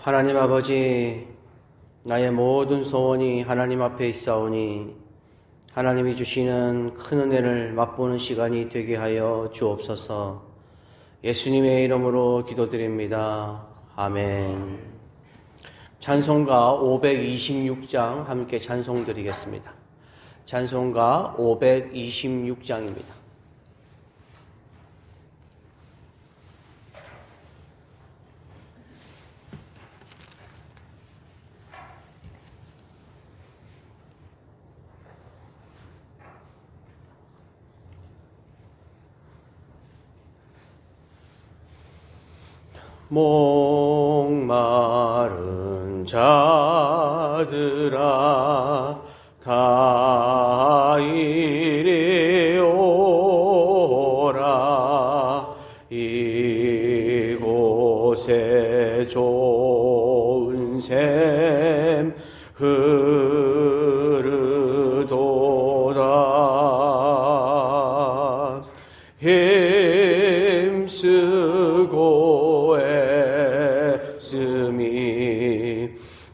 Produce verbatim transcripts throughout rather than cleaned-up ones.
하나님 아버지, 나의 모든 소원이 하나님 앞에 있사오니 하나님이 주시는 큰 은혜를 맛보는 시간이 되게 하여 주옵소서. 예수님의 이름으로 기도드립니다. 아멘. 찬송가 오백이십육 장 함께 찬송드리겠습니다. 찬송가 오백이십육 장입니다. 목마른 자들아 다 이리 오라. 이곳에 좋은 샘 흐르도다. 힘쓰고 애씀이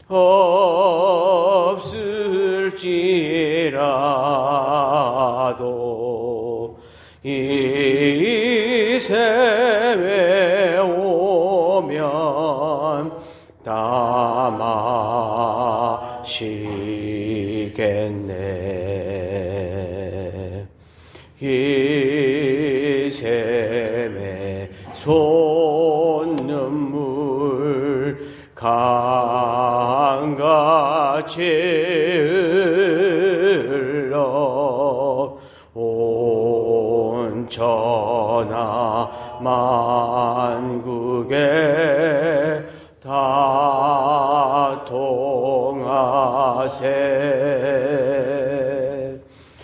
없을지라도 이 샘에 오면 다 마시겠네. 이 샘에 솟는물 강같이 흘러 온 천하 만국에 다 통하세.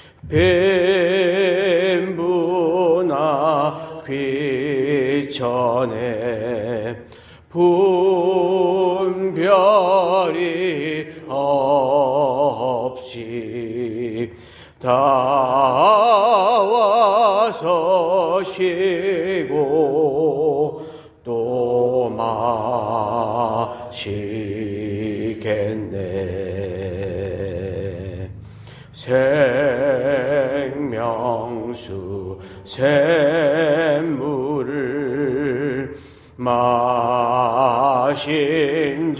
빈부나 귀천에 분별이 없이 다 와서 쉬고 또 마시겠네. 생명수 샘물을 마신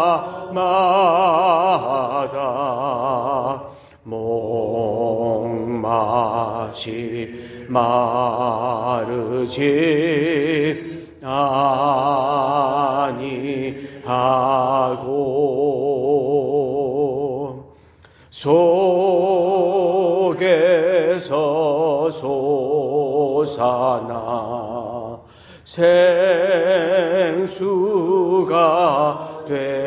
자마다 목마시 마르지 아니하고 속에서 솟아나 생수가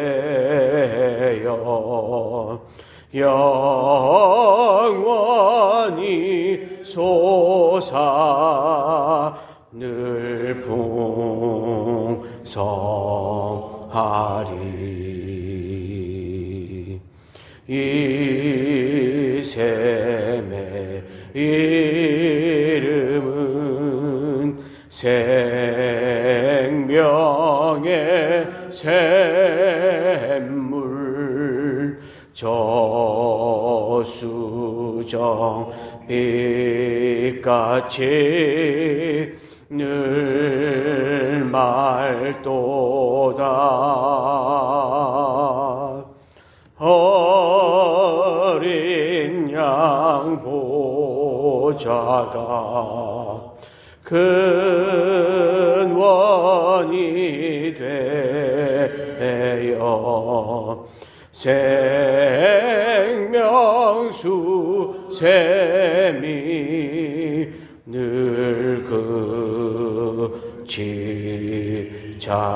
되어 영원히 솟아 늘 풍성하리. 이 샘의 이름은 생명의 샘물. 저수정 빛같이 늘 맑도다. 어린 양 보좌가 근원이 되어 생명수 샘이 늘 그치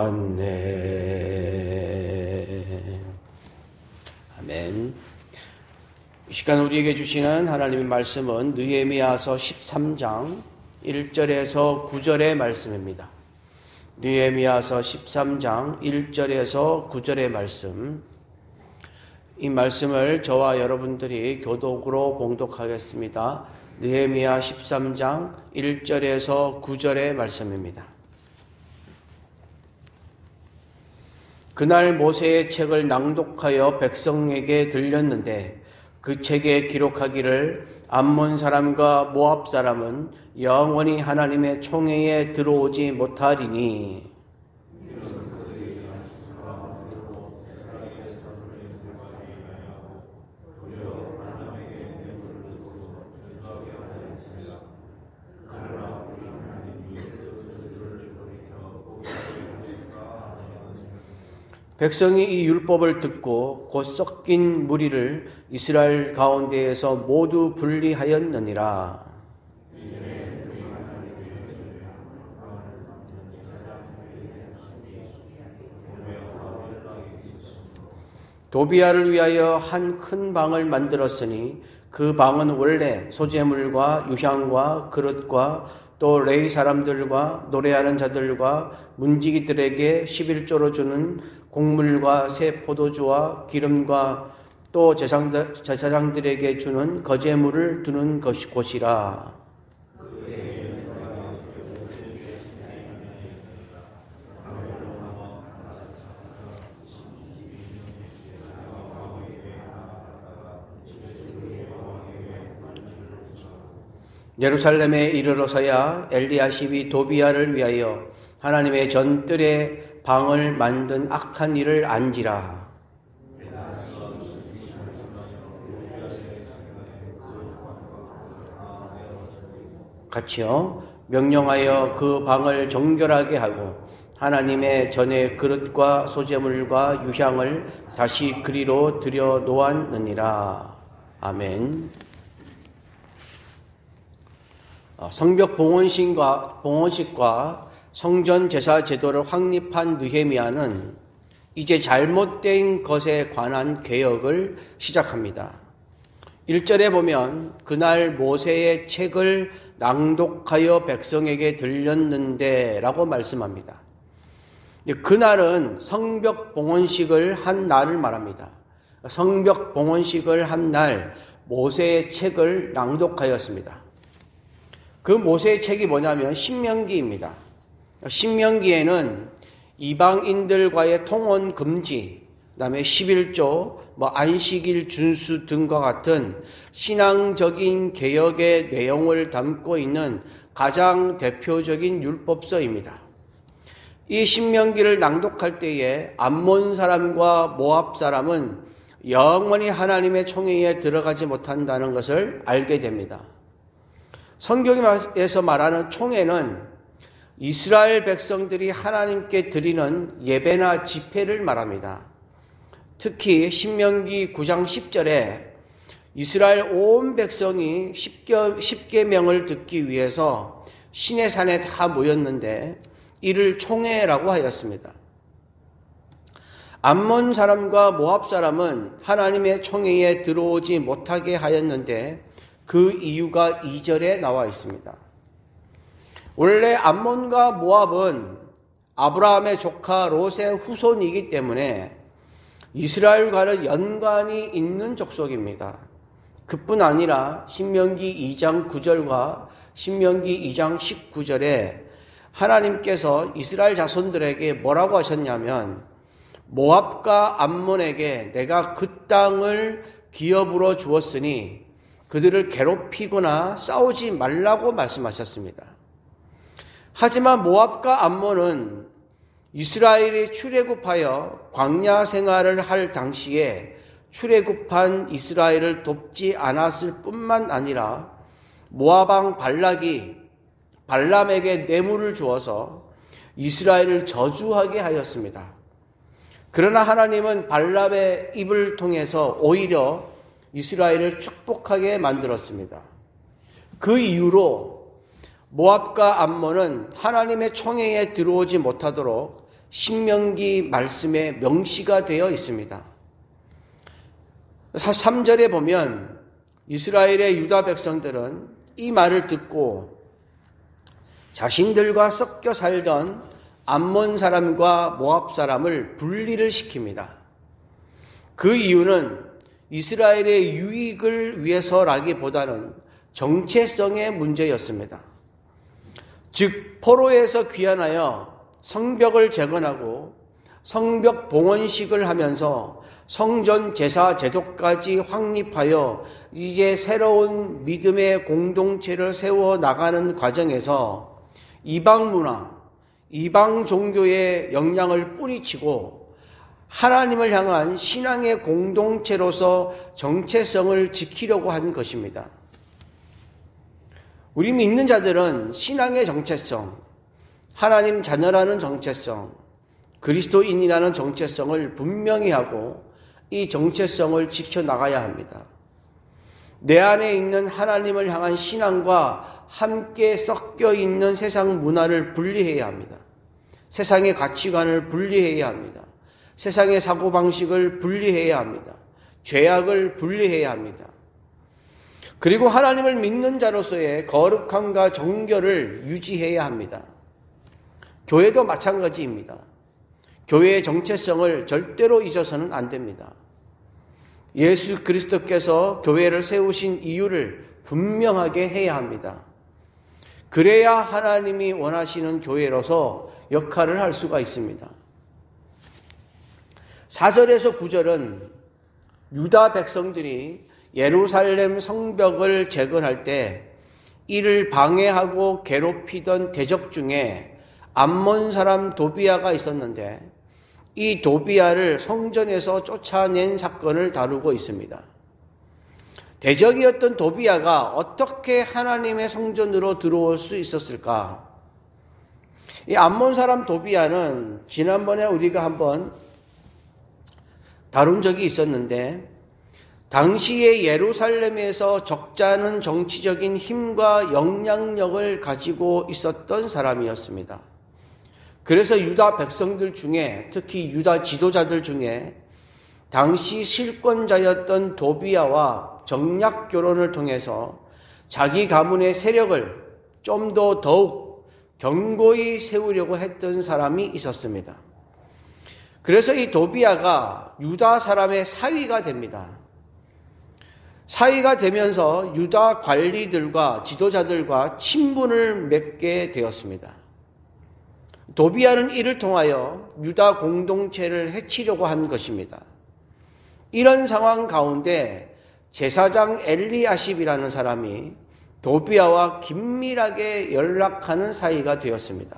않네. 아멘. 이 시간 우리에게 주시는 하나님의 말씀은 느헤미야서 십삼 장 일 절에서 구 절의 말씀입니다. 느헤미야서 십삼 장 일 절에서 구 절의 말씀. 이 말씀을 저와 여러분들이 교독으로 봉독하겠습니다. 느헤미야 십삼 장 일 절에서 구 절의 말씀입니다. 그날 모세의 책을 낭독하여 백성에게 들렸는데 그 책에 기록하기를 암몬 사람과 모압 사람은 영원히 하나님의 총회에 들어오지 못하리니 백성이 이 율법을 듣고 곧 섞인 무리를 이스라엘 가운데에서 모두 분리하였느니라. 도비아를 위하여 한 큰 방을 만들었으니 그 방은 원래 소재물과 유향과 그릇과 또 레위 사람들과 노래하는 자들과 문지기들에게 십일조로 주는 곡물과 새 포도주와 기름과 또 제사장들, 제사장들에게 주는 거제물을 두는 것이 곳이라. 예루살렘에 이르러서야 엘리야십이 도비아를 위하여 하나님의 전뜰에 방을 만든 악한 일을 안지라. 같이요. 명령하여 그 방을 정결하게 하고 하나님의 전에 그릇과 소재물과 유향을 다시 그리로 들여 놓았느니라. 아멘. 성벽 봉헌식과, 봉헌식과 성전 제사 제도를 확립한 느헤미야는 이제 잘못된 것에 관한 개혁을 시작합니다. 일 절에 보면 그날 모세의 책을 낭독하여 백성에게 들렸는데 라고 말씀합니다. 그날은 성벽 봉헌식을 한 날을 말합니다. 성벽 봉헌식을 한 날 모세의 책을 낭독하였습니다. 그 모세의 책이 뭐냐면 신명기입니다. 신명기에는 이방인들과의 통혼 금지, 그다음에 십일조, 뭐 안식일 준수 등과 같은 신앙적인 개혁의 내용을 담고 있는 가장 대표적인 율법서입니다. 이 신명기를 낭독할 때에 암몬 사람과 모압 사람은 영원히 하나님의 총회에 들어가지 못한다는 것을 알게 됩니다. 성경에서 말하는 총회는 이스라엘 백성들이 하나님께 드리는 예배나 집회를 말합니다. 특히 신명기 구 장 십 절에 이스라엘 온 백성이 십계명을 듣기 위해서 시내산에 다 모였는데 이를 총회라고 하였습니다. 암몬 사람과 모압 사람은 하나님의 총회에 들어오지 못하게 하였는데 그 이유가 이 절에 나와 있습니다. 원래 암몬과 모압은 아브라함의 조카 롯의 후손이기 때문에 이스라엘과는 연관이 있는 족속입니다. 그뿐 아니라 신명기 이 장 구 절과 신명기 이 장 십구 절에 하나님께서 이스라엘 자손들에게 뭐라고 하셨냐면 모압과 암몬에게 내가 그 땅을 기업으로 주었으니 그들을 괴롭히거나 싸우지 말라고 말씀하셨습니다. 하지만 모압과 암몬은 이스라엘이 출애굽하여 광야 생활을 할 당시에 출애굽한 이스라엘을 돕지 않았을 뿐만 아니라 모압 왕 발락이 발람에게 뇌물을 주어서 이스라엘을 저주하게 하였습니다. 그러나 하나님은 발람의 입을 통해서 오히려 이스라엘을 축복하게 만들었습니다. 그 이후로 모압과 암몬은 하나님의 총회에 들어오지 못하도록 신명기 말씀에 명시가 되어 있습니다. 삼 절에 보면 이스라엘의 유다 백성들은 이 말을 듣고 자신들과 섞여 살던 암몬 사람과 모압 사람을 분리를 시킵니다. 그 이유는 이스라엘의 유익을 위해서라기보다는 정체성의 문제였습니다. 즉 포로에서 귀환하여 성벽을 재건하고 성벽 봉헌식을 하면서 성전 제사 제도까지 확립하여 이제 새로운 믿음의 공동체를 세워 나가는 과정에서 이방 문화, 이방 종교의 영향을 뿌리치고 하나님을 향한 신앙의 공동체로서 정체성을 지키려고 한 것입니다. 우리 믿는 자들은 신앙의 정체성, 하나님 자녀라는 정체성, 그리스도인이라는 정체성을 분명히 하고 이 정체성을 지켜나가야 합니다. 내 안에 있는 하나님을 향한 신앙과 함께 섞여 있는 세상 문화를 분리해야 합니다. 세상의 가치관을 분리해야 합니다. 세상의 사고방식을 분리해야 합니다. 죄악을 분리해야 합니다. 그리고 하나님을 믿는 자로서의 거룩함과 정결을 유지해야 합니다. 교회도 마찬가지입니다. 교회의 정체성을 절대로 잊어서는 안 됩니다. 예수 그리스도께서 교회를 세우신 이유를 분명하게 해야 합니다. 그래야 하나님이 원하시는 교회로서 역할을 할 수가 있습니다. 사 절에서 구 절은 유다 백성들이 예루살렘 성벽을 재건할 때 이를 방해하고 괴롭히던 대적 중에 암몬 사람 도비아가 있었는데 이 도비아를 성전에서 쫓아낸 사건을 다루고 있습니다. 대적이었던 도비아가 어떻게 하나님의 성전으로 들어올 수 있었을까? 이 암몬 사람 도비아는 지난번에 우리가 한번 다룬 적이 있었는데 당시에 예루살렘에서 적잖은 정치적인 힘과 영향력을 가지고 있었던 사람이었습니다. 그래서 유다 백성들 중에 특히 유다 지도자들 중에 당시 실권자였던 도비아와 정략 결혼을 통해서 자기 가문의 세력을 좀 더 더욱 견고히 세우려고 했던 사람이 있었습니다. 그래서 이 도비아가 유다 사람의 사위가 됩니다. 사위가 되면서 유다 관리들과 지도자들과 친분을 맺게 되었습니다. 도비아는 이를 통하여 유다 공동체를 해치려고 한 것입니다. 이런 상황 가운데 제사장 엘리야십이라는 사람이 도비아와 긴밀하게 연락하는 사이가 되었습니다.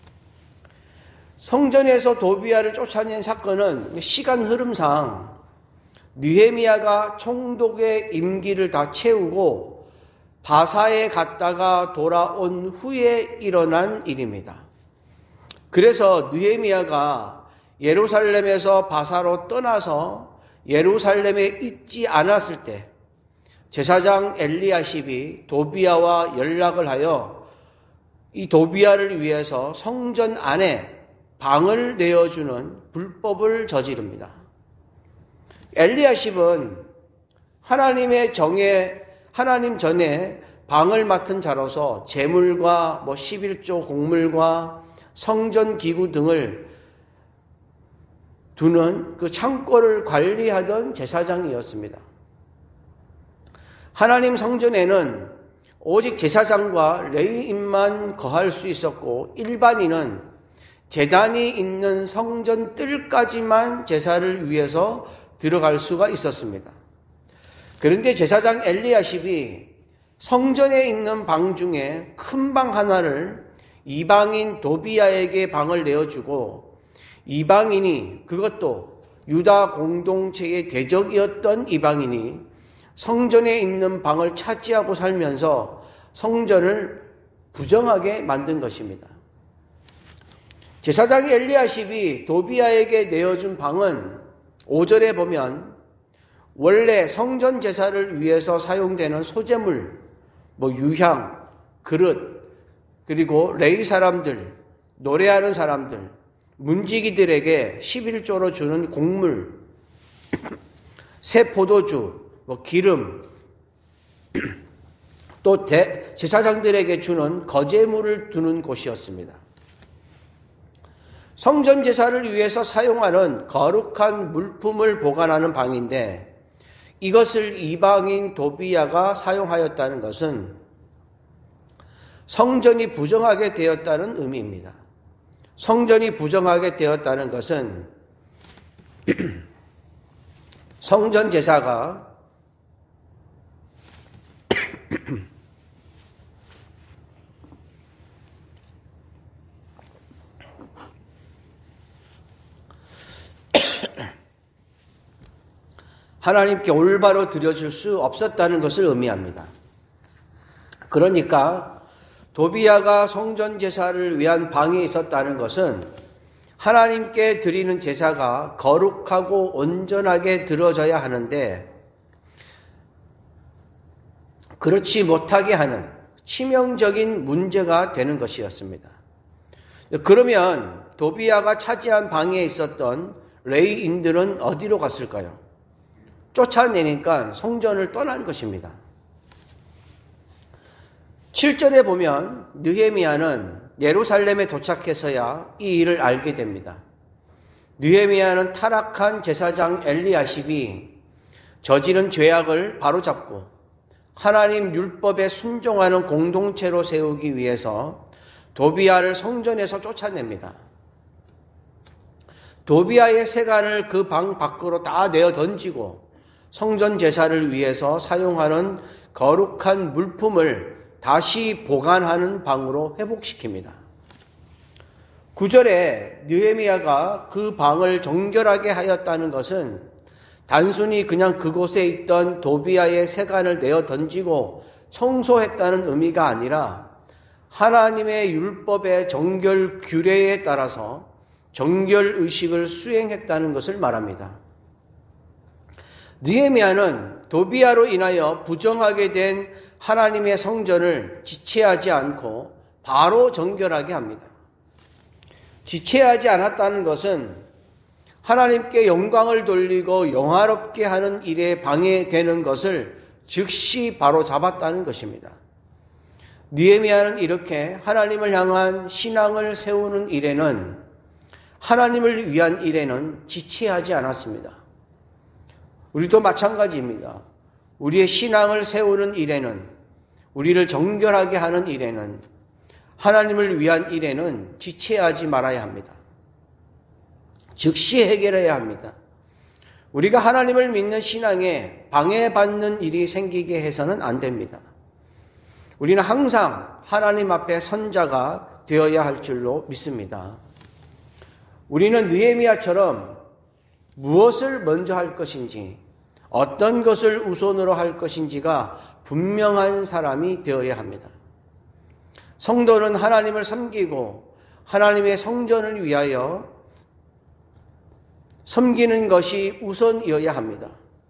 성전에서 도비아를 쫓아낸 사건은 시간 흐름상 느헤미야가 총독의 임기를 다 채우고 바사에 갔다가 돌아온 후에 일어난 일입니다. 그래서 느헤미야가 예루살렘에서 바사로 떠나서 예루살렘에 있지 않았을 때 제사장 엘리야십이 도비아와 연락을 하여 이 도비아를 위해서 성전 안에 방을 내어주는 불법을 저지릅니다. 엘리야십은 하나님의 정에 하나님 전에 방을 맡은 자로서 제물과 뭐 십일조 곡물과 성전 기구 등을 두는 그 창고를 관리하던 제사장이었습니다. 하나님 성전에는 오직 제사장과 레위인만 거할 수 있었고 일반인은 제단이 있는 성전 뜰까지만 제사를 위해서 들어갈 수가 있었습니다. 그런데 제사장 엘리야십이 성전에 있는 방 중에 큰 방 하나를 이방인 도비아에게 방을 내어주고 이방인이 그것도 유다 공동체의 대적이었던 이방인이 성전에 있는 방을 차지하고 살면서 성전을 부정하게 만든 것입니다. 제사장 엘리야십이 도비아에게 내어준 방은 오 절에 보면 원래 성전 제사를 위해서 사용되는 소재물, 뭐 유향, 그릇, 그리고 레위 사람들, 노래하는 사람들, 문지기들에게 십일조로 주는 곡물, 새 포도주, 뭐 기름, 또 대, 제사장들에게 주는 거제물을 두는 곳이었습니다. 성전 제사를 위해서 사용하는 거룩한 물품을 보관하는 방인데 이것을 이방인 도비아가 사용하였다는 것은 성전이 부정하게 되었다는 의미입니다. 성전이 부정하게 되었다는 것은 성전 제사가 하나님께 올바로 드려질 수 없었다는 것을 의미합니다. 그러니까 도비야가 성전 제사를 위한 방에 있었다는 것은 하나님께 드리는 제사가 거룩하고 온전하게 드려져야 하는데 그렇지 못하게 하는 치명적인 문제가 되는 것이었습니다. 그러면 도비야가 차지한 방에 있었던 레위인들은 어디로 갔을까요? 쫓아내니까 성전을 떠난 것입니다. 칠 절에 보면 느헤미야는 예루살렘에 도착해서야 이 일을 알게 됩니다. 느헤미야는 타락한 제사장 엘리야십이 저지른 죄악을 바로잡고 하나님 율법에 순종하는 공동체로 세우기 위해서 도비야를 성전에서 쫓아냅니다. 도비야의 세간을 그 방 밖으로 다 내어 던지고 성전 제사를 위해서 사용하는 거룩한 물품을 다시 보관하는 방으로 회복시킵니다. 구 절에 느헤미야가 그 방을 정결하게 하였다는 것은 단순히 그냥 그곳에 있던 도비야의 세간을 내어 던지고 청소했다는 의미가 아니라 하나님의 율법의 정결 규례에 따라서 정결 의식을 수행했다는 것을 말합니다. 느헤미야는 도비야로 인하여 부정하게 된 하나님의 성전을 지체하지 않고 바로 정결하게 합니다. 지체하지 않았다는 것은 하나님께 영광을 돌리고 영화롭게 하는 일에 방해되는 것을 즉시 바로 잡았다는 것입니다. 느헤미야는 이렇게 하나님을 향한 신앙을 세우는 일에는 하나님을 위한 일에는 지체하지 않았습니다. 우리도 마찬가지입니다. 우리의 신앙을 세우는 일에는, 우리를 정결하게 하는 일에는, 하나님을 위한 일에는 지체하지 말아야 합니다. 즉시 해결해야 합니다. 우리가 하나님을 믿는 신앙에 방해받는 일이 생기게 해서는 안 됩니다. 우리는 항상 하나님 앞에 선자가 되어야 할 줄로 믿습니다. 우리는 느헤미야처럼 무엇을 먼저 할 것인지, 어떤 것을 우선으로 할 것인지가 분명한 사람이 되어야 합니다. 성도는 하나님을 섬기고 하나님의 성전을 위하여 섬기는 것이 우선이어야 합니다.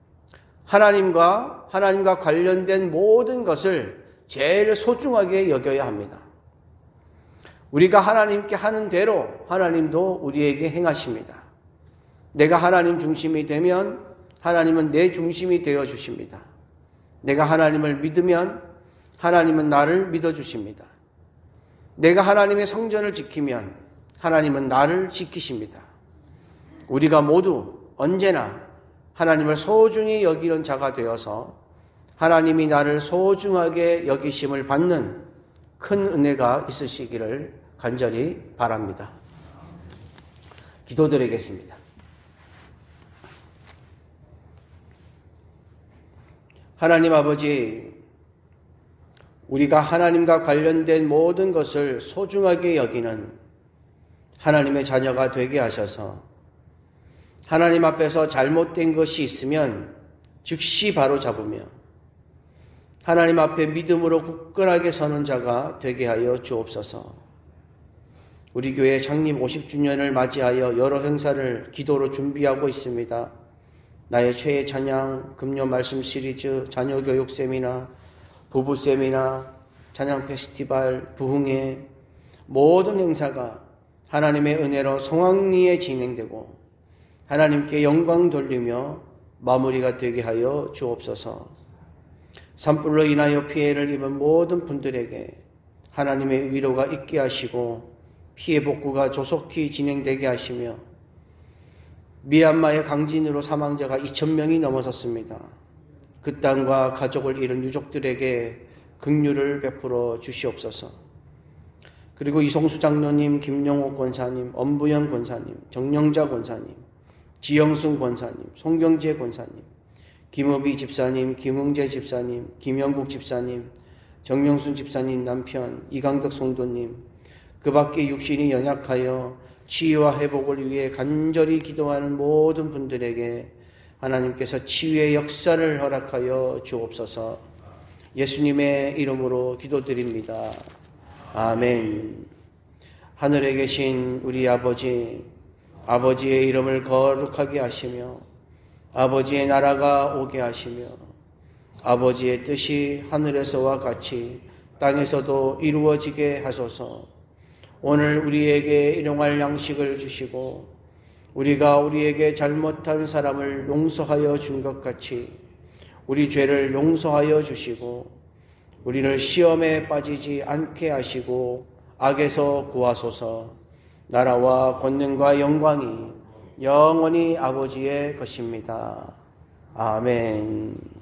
하나님과 하나님과 관련된 모든 것을 제일 소중하게 여겨야 합니다. 우리가 하나님께 하는 대로 하나님도 우리에게 행하십니다. 내가 하나님 중심이 되면 하나님은 내 중심이 되어 주십니다. 내가 하나님을 믿으면 하나님은 나를 믿어 주십니다. 내가 하나님의 성전을 지키면 하나님은 나를 지키십니다. 우리가 모두 언제나 하나님을 소중히 여기는 자가 되어서 하나님이 나를 소중하게 여기심을 받는 큰 은혜가 있으시기를 간절히 바랍니다. 기도드리겠습니다. 하나님 아버지, 우리가 하나님과 관련된 모든 것을 소중하게 여기는 하나님의 자녀가 되게 하셔서 하나님 앞에서 잘못된 것이 있으면 즉시 바로 잡으며 하나님 앞에 믿음으로 굳건하게 서는 자가 되게 하여 주옵소서. 우리 교회 창립 오십 주년을 맞이하여 여러 행사를 기도로 준비하고 있습니다. 나의 최애 찬양, 금요 말씀 시리즈, 자녀교육 세미나, 부부 세미나, 찬양 페스티벌, 부흥회, 모든 행사가 하나님의 은혜로 성황리에 진행되고 하나님께 영광 돌리며 마무리가 되게 하여 주옵소서. 산불로 인하여 피해를 입은 모든 분들에게 하나님의 위로가 있게 하시고 피해 복구가 조속히 진행되게 하시며 미얀마의 강진으로 사망자가 이천 명이 넘어섰습니다. 그 땅과 가족을 잃은 유족들에게 긍휼을 베풀어 주시옵소서. 그리고 이송수 장로님, 김영옥 권사님, 엄부영 권사님, 정영자 권사님, 지영순 권사님, 송경재 권사님, 김우비 집사님, 김웅재 집사님, 김영국 집사님, 정영순 집사님 남편, 이강덕 성도님, 그 밖에 육신이 연약하여 치유와 회복을 위해 간절히 기도하는 모든 분들에게 하나님께서 치유의 역사를 허락하여 주옵소서. 예수님의 이름으로 기도드립니다. 아멘. 하늘에 계신 우리 아버지, 아버지의 이름을 거룩하게 하시며 아버지의 나라가 오게 하시며 아버지의 뜻이 하늘에서와 같이 땅에서도 이루어지게 하소서. 오늘 우리에게 일용할 양식을 주시고 우리가 우리에게 잘못한 사람을 용서하여 준 것 같이 우리 죄를 용서하여 주시고 우리를 시험에 빠지지 않게 하시고 악에서 구하소서. 나라와 권능과 영광이 영원히 아버지의 것입니다. 아멘.